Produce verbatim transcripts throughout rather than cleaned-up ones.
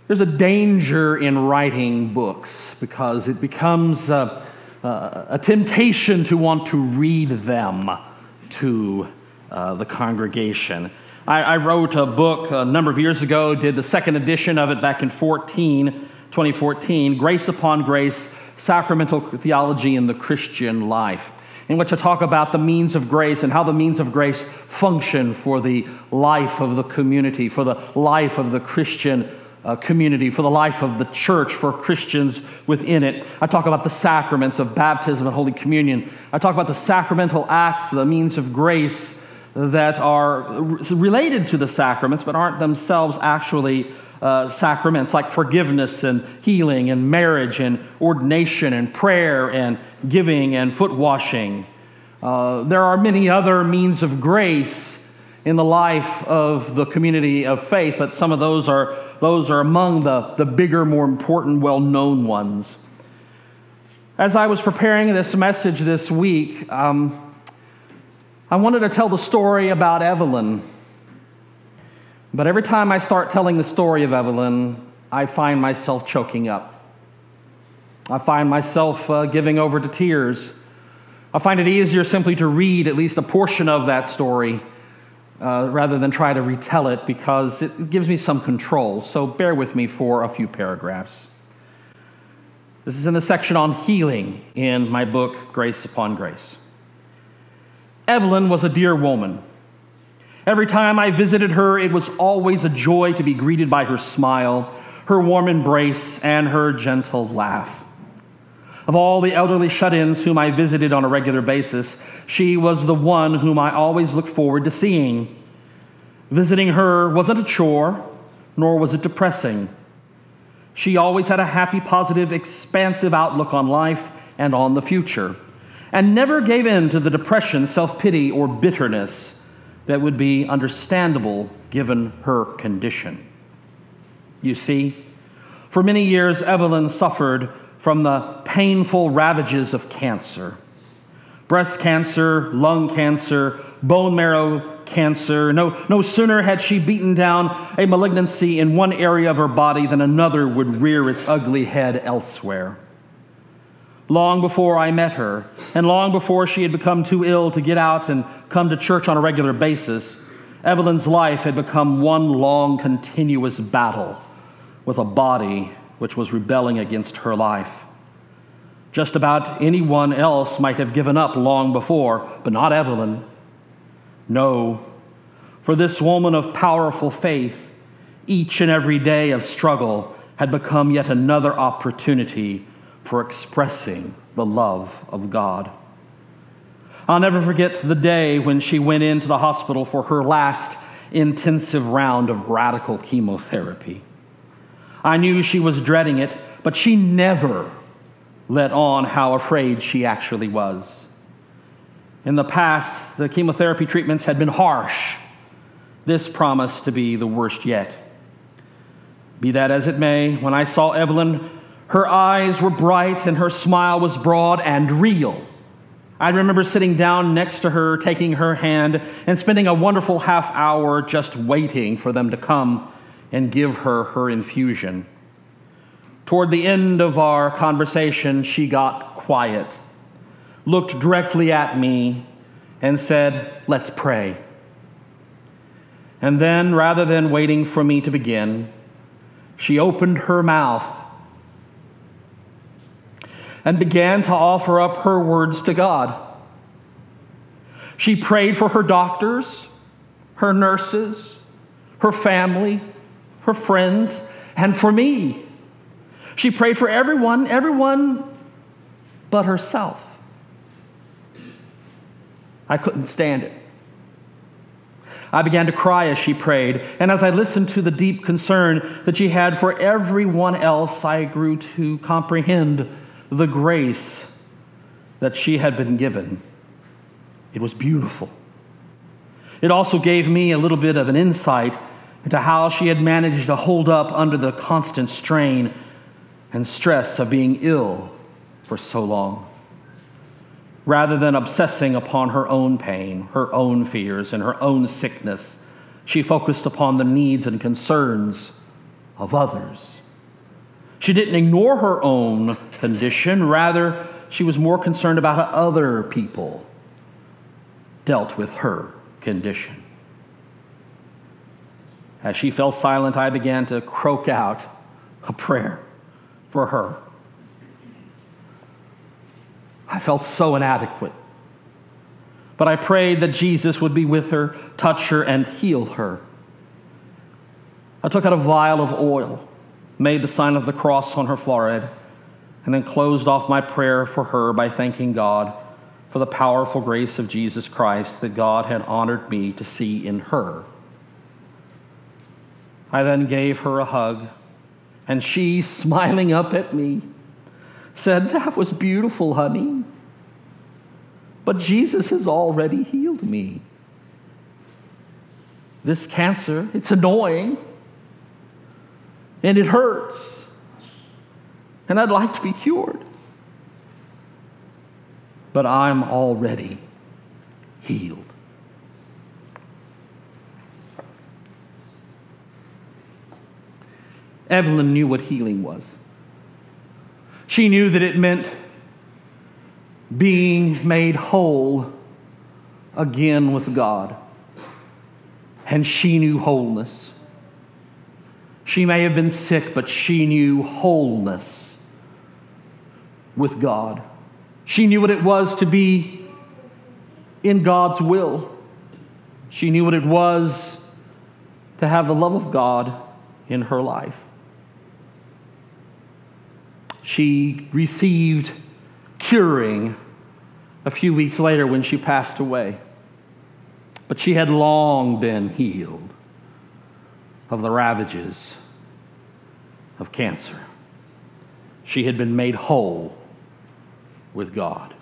There's a danger in writing books because it becomes a, a, a temptation to want to read them to uh, the congregation. I, I wrote a book a number of years ago, did the second edition of it back in twenty fourteen, Grace Upon Grace, Sacramental Theology in the Christian Life, in which I talk about the means of grace and how the means of grace function for the life of the community, for the life of the Christian uh, community, for the life of the church, for Christians within it. I talk about the sacraments of baptism and Holy Communion. I talk about the sacramental acts, the means of grace that are related to the sacraments but aren't themselves actually uh, sacraments, like forgiveness and healing and marriage and ordination and prayer and giving and foot washing. Uh, there are many other means of grace in the life of the community of faith, but some of those are those are among the, the bigger, more important, well-known ones. As I was preparing this message this week, um, I wanted to tell the story about Evelyn. But every time I start telling the story of Evelyn, I find myself choking up. I find myself uh, giving over to tears. I find it easier simply to read at least a portion of that story uh, rather than try to retell it, because it gives me some control. So bear with me for a few paragraphs. This is in the section on healing in my book, Grace Upon Grace. Evelyn was a dear woman. Every time I visited her, it was always a joy to be greeted by her smile, her warm embrace, and her gentle laugh. Of all the elderly shut-ins whom I visited on a regular basis, she was the one whom I always looked forward to seeing. Visiting her wasn't a chore, nor was it depressing. She always had a happy, positive, expansive outlook on life and on the future, and never gave in to the depression, self-pity, or bitterness that would be understandable given her condition. You see, for many years, Evelyn suffered from the painful ravages of cancer. Breast cancer, lung cancer, bone marrow cancer. No, no sooner had she beaten down a malignancy in one area of her body than another would rear its ugly head elsewhere. Long before I met her, and long before she had become too ill to get out and come to church on a regular basis, Evelyn's life had become one long, continuous battle with a body which was rebelling against her life. Just about anyone else might have given up long before, but not Evelyn. No, for this woman of powerful faith, each and every day of struggle had become yet another opportunity for expressing the love of God. I'll never forget the day when she went into the hospital for her last intensive round of radical chemotherapy. I knew she was dreading it, but she never let on how afraid she actually was. In the past, the chemotherapy treatments had been harsh. This promised to be the worst yet. Be that as it may, when I saw Evelyn, her eyes were bright and her smile was broad and real. I remember sitting down next to her, taking her hand, and spending a wonderful half hour just waiting for them to come and give her her infusion. Toward the end of our conversation, she got quiet, looked directly at me, and said, "Let's pray." And then, rather than waiting for me to begin, she opened her mouth and began to offer up her words to God. She prayed for her doctors, her nurses, her family, her friends, and for me. She prayed for everyone, everyone but herself. I couldn't stand it. I began to cry as she prayed, and as I listened to the deep concern that she had for everyone else, I grew to comprehend the grace that she had been given. It was beautiful. It also gave me a little bit of an insight into how she had managed to hold up under the constant strain and stress of being ill for so long. Rather than obsessing upon her own pain, her own fears, and her own sickness, she focused upon the needs and concerns of others. She didn't ignore her own condition. Rather, she was more concerned about how other people dealt with her condition. As she fell silent, I began to croak out a prayer for her. I felt so inadequate. But I prayed that Jesus would be with her, touch her, and heal her. I took out a vial of oil, made the sign of the cross on her forehead, and then closed off my prayer for her by thanking God for the powerful grace of Jesus Christ that God had honored me to see in her. I then gave her a hug, and she, smiling up at me, said, "That was beautiful, honey. But Jesus has already healed me. This cancer, it's annoying, and it hurts, and I'd like to be cured. But I'm already healed." Evelyn knew what healing was. She knew that it meant being made whole again with God. And she knew wholeness. She may have been sick, but she knew wholeness with God. She knew what it was to be in God's will. She knew what it was to have the love of God in her life. She received curing a few weeks later when she passed away. But she had long been healed of the ravages of cancer. She had been made whole with God.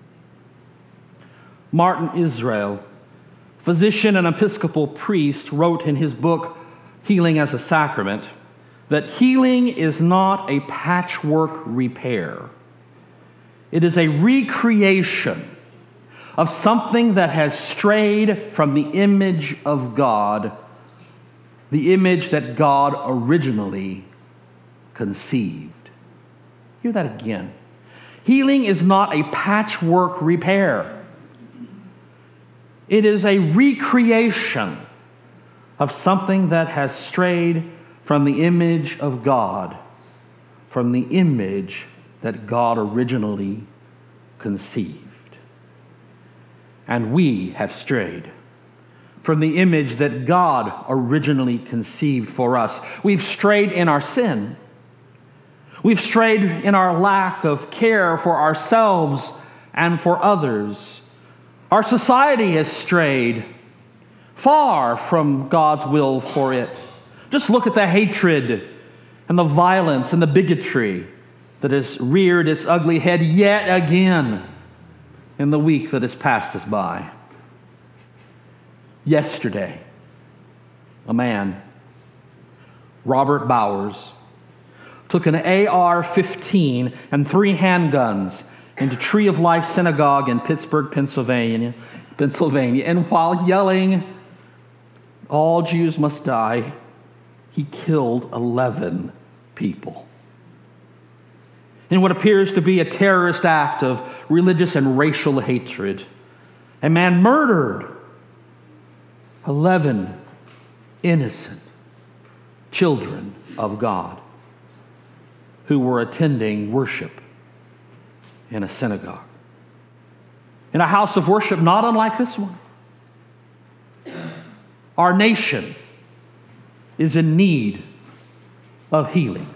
Martin Israel, physician and Episcopal priest, wrote in his book, Healing as a Sacrament, that healing is not a patchwork repair. It is a recreation of something that has strayed from the image of God, the image that God originally conceived. Hear that again. Healing is not a patchwork repair. It is a recreation of something that has strayed from the image of God, from the image that God originally conceived. And we have strayed from the image that God originally conceived for us. We've strayed in our sin. We've strayed in our lack of care for ourselves and for others. Our society has strayed far from God's will for it. Just look at the hatred and the violence and the bigotry that has reared its ugly head yet again in the week that has passed us by. Yesterday, a man, Robert Bowers, took an A R fifteen and three handguns into Tree of Life Synagogue in Pittsburgh, Pennsylvania, Pennsylvania, and while yelling, "All Jews must die," he killed eleven people. In what appears to be a terrorist act of religious and racial hatred, a man murdered eleven innocent children of God who were attending worship in a synagogue, in a house of worship not unlike this one. Our nation is in need of healing.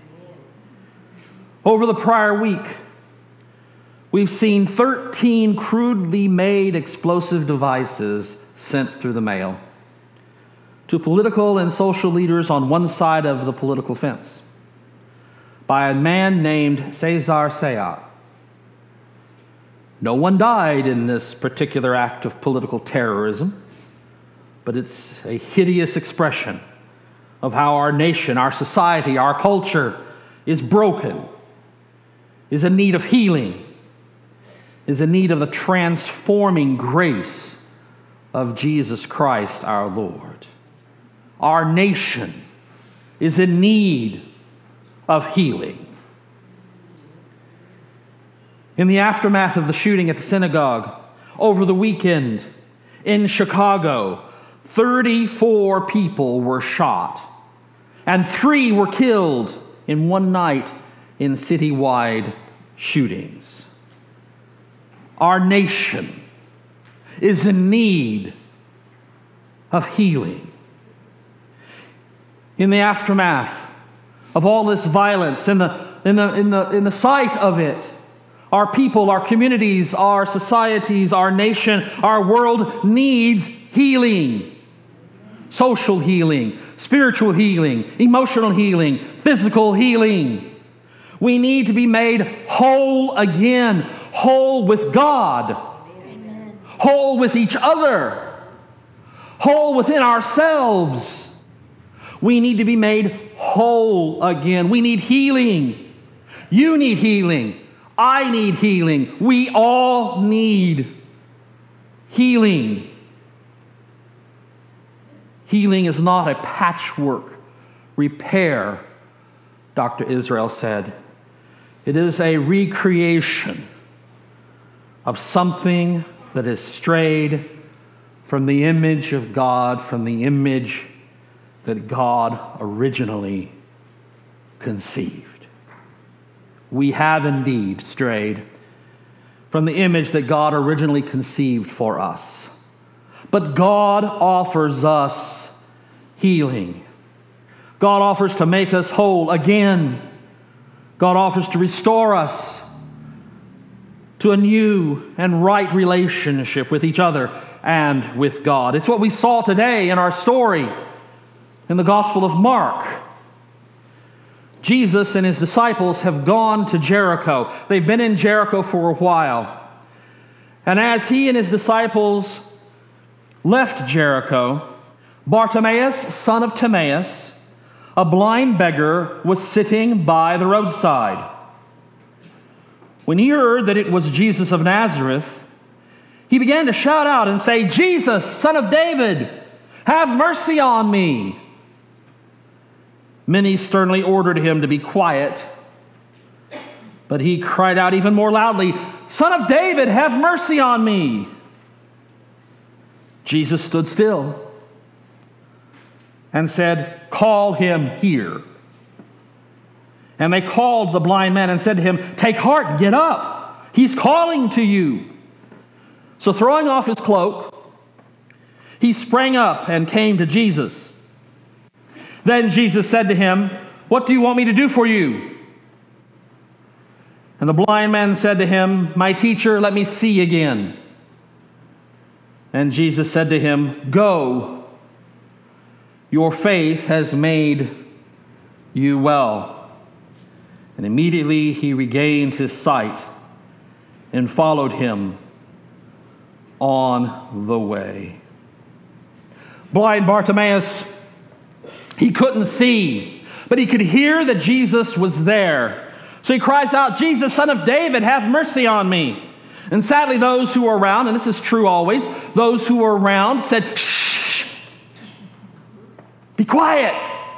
Over the prior week, we've seen thirteen crudely made explosive devices sent through the mail to political and social leaders on one side of the political fence by a man named Cesar Sayat. No one died in this particular act of political terrorism, but it's a hideous expression of how our nation, our society, our culture is broken, is in need of healing, is in need of the transforming grace of Jesus Christ our Lord. Our nation is in need of healing. In the aftermath of the shooting at the synagogue over the weekend in Chicago, thirty-four people were shot and three were killed in one night in citywide shootings. Our nation is in need of healing. In the aftermath of all this violence, in the, in the, in the, in the sight of it, our people, our communities, our societies, our nation, our world needs healing. Social healing, spiritual healing, emotional healing, physical healing. We need to be made whole again, whole with God, Amen. Whole with each other, whole within ourselves. We need to be made whole again. We need healing. You need healing. I need healing. We all need healing. Healing is not a patchwork repair, Doctor Israel said. It is a recreation of something that has strayed from the image of God, from the image that God originally conceived. We have indeed strayed from the image that God originally conceived for us. But God offers us healing. God offers to make us whole again. God offers to restore us to a new and right relationship with each other and with God. It's what we saw today in our story in the Gospel of Mark. Jesus and his disciples have gone to Jericho. They've been in Jericho for a while. And as he and his disciples left Jericho, Bartimaeus, son of Timaeus, a blind beggar, was sitting by the roadside. When he heard that it was Jesus of Nazareth, he began to shout out and say, "Jesus, son of David, have mercy on me." Many sternly ordered him to be quiet, but he cried out even more loudly, "Son of David, have mercy on me." Jesus stood still and said, "Call him here." And they called the blind man and said to him, "Take heart, get up. He's calling to you." So throwing off his cloak, he sprang up and came to Jesus. Then Jesus said to him, "What do you want me to do for you?" And the blind man said to him, "My teacher, let me see again." And Jesus said to him, "Go, your faith has made you well." And immediately he regained his sight and followed him on the way. Blind Bartimaeus, he couldn't see, but he could hear that Jesus was there. So he cries out, "Jesus, son of David, have mercy on me." And sadly, those who were around, and this is true always, those who were around said, "Shh, be quiet.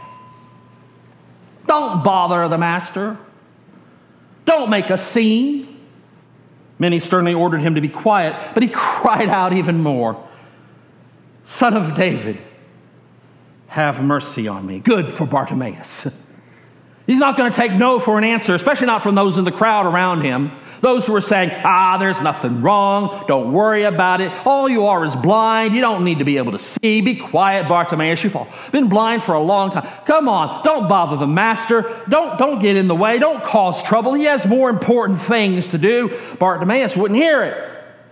Don't bother the master. Don't make a scene." Many sternly ordered him to be quiet, but he cried out even more, "Son of David, have mercy on me." Good for Bartimaeus. He's not going to take no for an answer, especially not from those in the crowd around him. Those who are saying, "Ah, there's nothing wrong. Don't worry about it. All you are is blind. You don't need to be able to see. Be quiet, Bartimaeus. You've been blind for a long time. Come on, don't bother the master. Don't, don't get in the way. Don't cause trouble. He has more important things to do." Bartimaeus wouldn't hear it.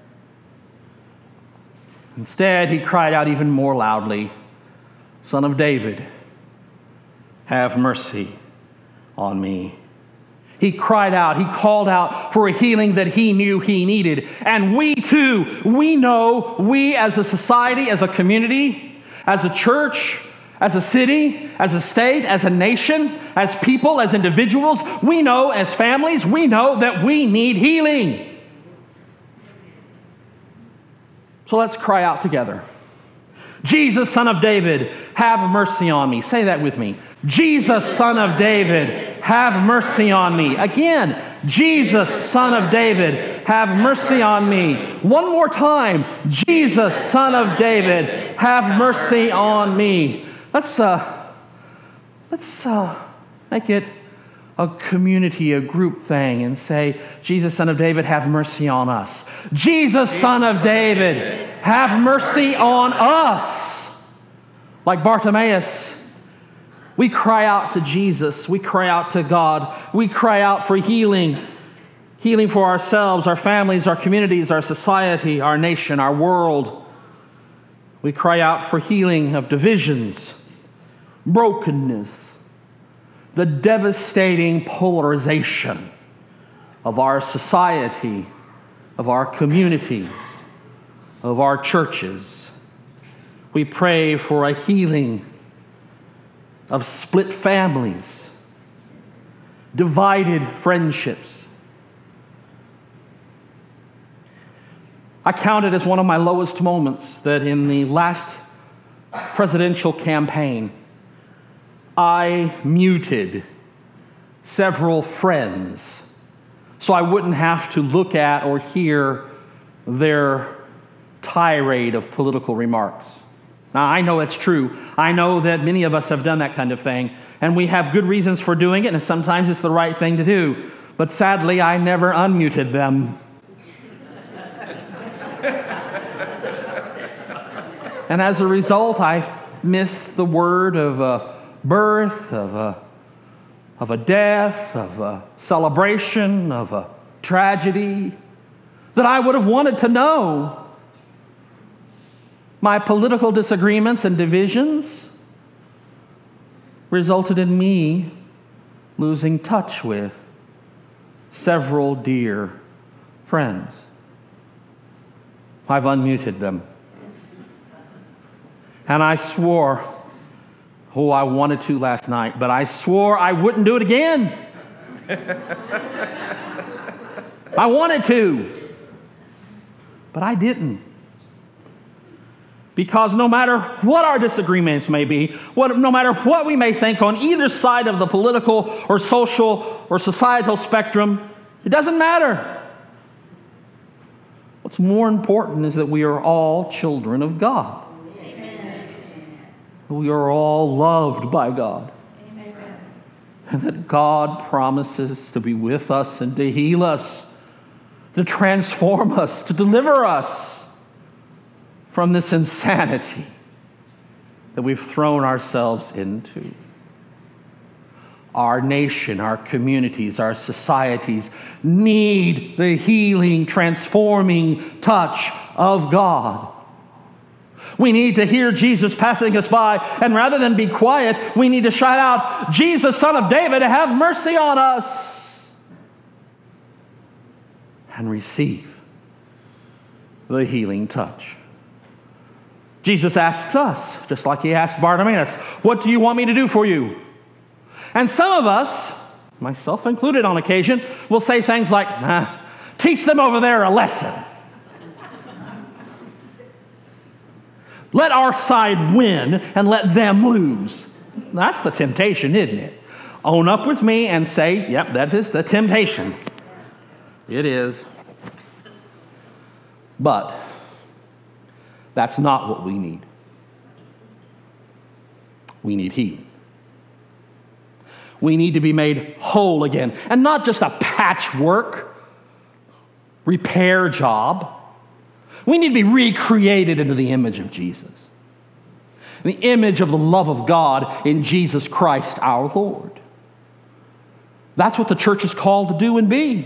Instead, he cried out even more loudly, "Son of David, have mercy on me." He cried out, he called out for a healing that he knew he needed. And we too, we know, we as a society, as a community, as a church, as a city, as a state, as a nation, as people, as individuals, we know as families, we know that we need healing. So let's cry out together. Jesus, son of David, have mercy on me. Say that with me. Jesus, son of David, have have mercy on me. Again, Jesus, Son of David, have mercy on me. One more time, Jesus, Son of David, have mercy on me. Let's uh, let's uh, make it a community, a group thing, and say, Jesus, Son of David, have mercy on us. Jesus, Son of David, have mercy on us. Like Bartimaeus, we cry out to Jesus. We cry out to God. We cry out for healing. Healing for ourselves, our families, our communities, our society, our nation, our world. We cry out for healing of divisions, brokenness, the devastating polarization of our society, of our communities, of our churches. We pray for a healing of split families, divided friendships. I count it as one of my lowest moments that in the last presidential campaign, I muted several friends so I wouldn't have to look at or hear their tirade of political remarks. Now, I know it's true. I know that many of us have done that kind of thing, and we have good reasons for doing it, and sometimes it's the right thing to do. But sadly, I never unmuted them. And as a result, I missed the word of a birth, of a, of a death, of a celebration, of a tragedy that I would have wanted to know. My political disagreements and divisions resulted in me losing touch with several dear friends. I've unmuted them. And I swore, oh, I wanted to last night, but I swore I wouldn't do it again. I wanted to, but I didn't. Because no matter what our disagreements may be, what, no matter what we may think on either side of the political or social or societal spectrum, it doesn't matter. What's more important is that we are all children of God. Amen. We are all loved by God. Amen. And that God promises to be with us and to heal us, to transform us, to deliver us from this insanity that we've thrown ourselves into. Our nation, our communities, our societies need the healing, transforming touch of God. We need to hear Jesus passing us by, and rather than be quiet, we need to shout out, Jesus, Son of David, have mercy on us, and receive the healing touch. Jesus asks us, just like he asked Bartimaeus, what do you want me to do for you? And some of us, myself included on occasion, will say things like, nah, teach them over there a lesson. Let our side win and let them lose. That's the temptation, isn't it? Own up with me and say, yep, that is the temptation. It is. But that's not what we need. We need healing. We need to be made whole again. And not just a patchwork repair job. We need to be recreated into the image of Jesus. The image of the love of God in Jesus Christ our Lord. That's what the church is called to do and be.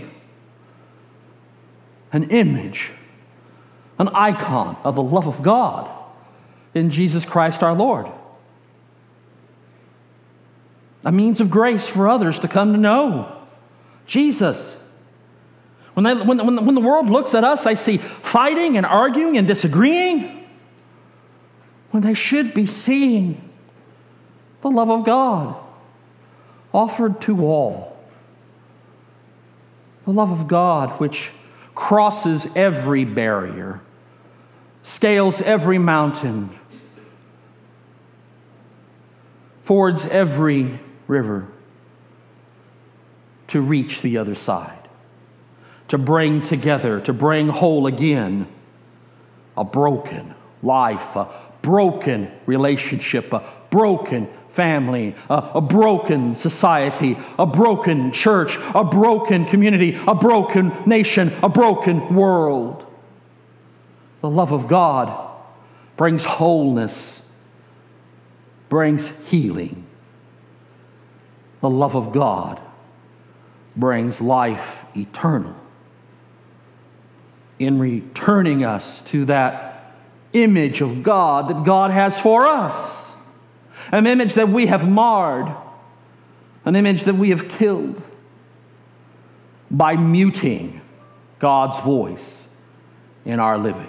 An image, an icon of the love of God in Jesus Christ our Lord. A means of grace for others to come to know Jesus. When, they, when, when, when the world looks at us, they see fighting and arguing and disagreeing, when they should be seeing the love of God offered to all. The love of God which crosses every barrier, scales every mountain, fords every river, to reach the other side, to bring together, to bring whole again a broken life, a broken relationship, a broken family, a, a broken society, a broken church, a broken community, a broken nation, a broken world. The love of God brings wholeness, brings healing. The love of God brings life eternal. In returning us to that image of God that God has for us, an image that we have marred, an image that we have killed by muting God's voice in our living.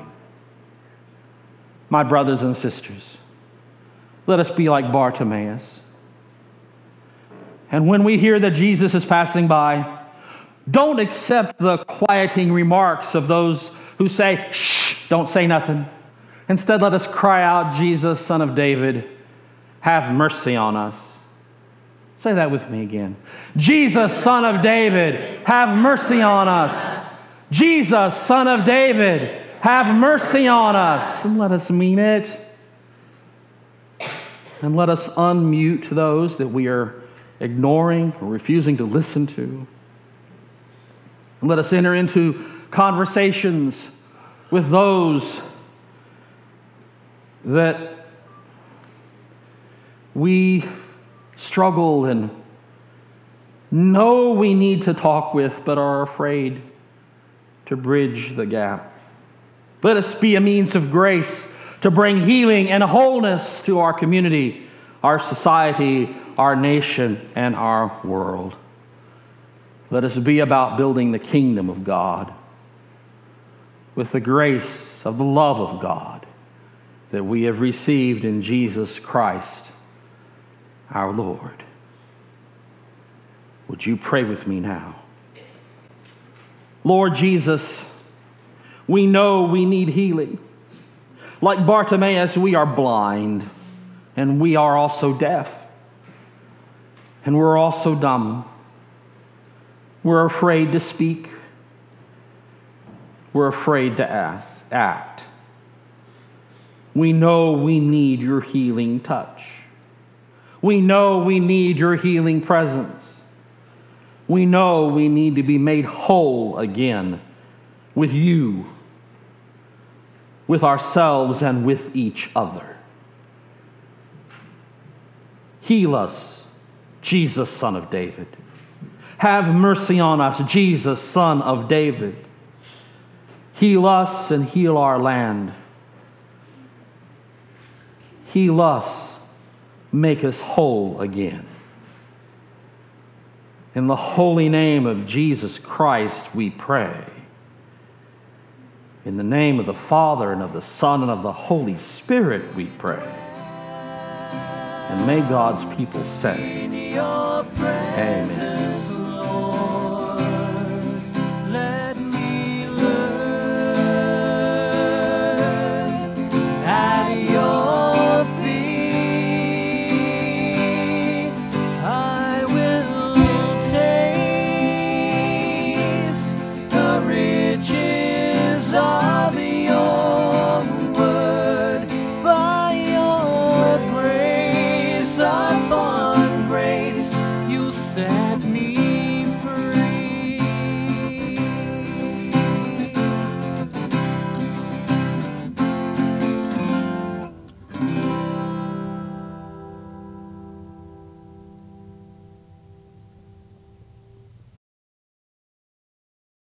My brothers and sisters, let us be like Bartimaeus. And when we hear that Jesus is passing by, don't accept the quieting remarks of those who say, shh, don't say nothing. Instead, let us cry out, Jesus, Son of David, have mercy on us. Say that with me again. Jesus, Son of David, have mercy on us. Jesus, Son of David, have mercy on us. And let us mean it. And let us unmute those that we are ignoring or refusing to listen to. And let us enter into conversations with those that we struggle and know we need to talk with, but are afraid to bridge the gap. Let us be a means of grace to bring healing and wholeness to our community, our society, our nation, and our world. Let us be about building the kingdom of God with the grace of the love of God that we have received in Jesus Christ, our Lord. Would you pray with me now? Lord Jesus, we know we need healing. Like Bartimaeus, we are blind, and we are also deaf, and we're also dumb. We're afraid to speak. We're afraid to ask, act. We know we need your healing touch. We know we need your healing presence. We know we need to be made whole again with you, with ourselves, and with each other. Heal us, Jesus, Son of David. Have mercy on us, Jesus, Son of David. Heal us and heal our land. Heal us, make us whole again. In the holy name of Jesus Christ, we pray. In the name of the Father, and of the Son, and of the Holy Spirit, we pray. And may God's people say, Amen.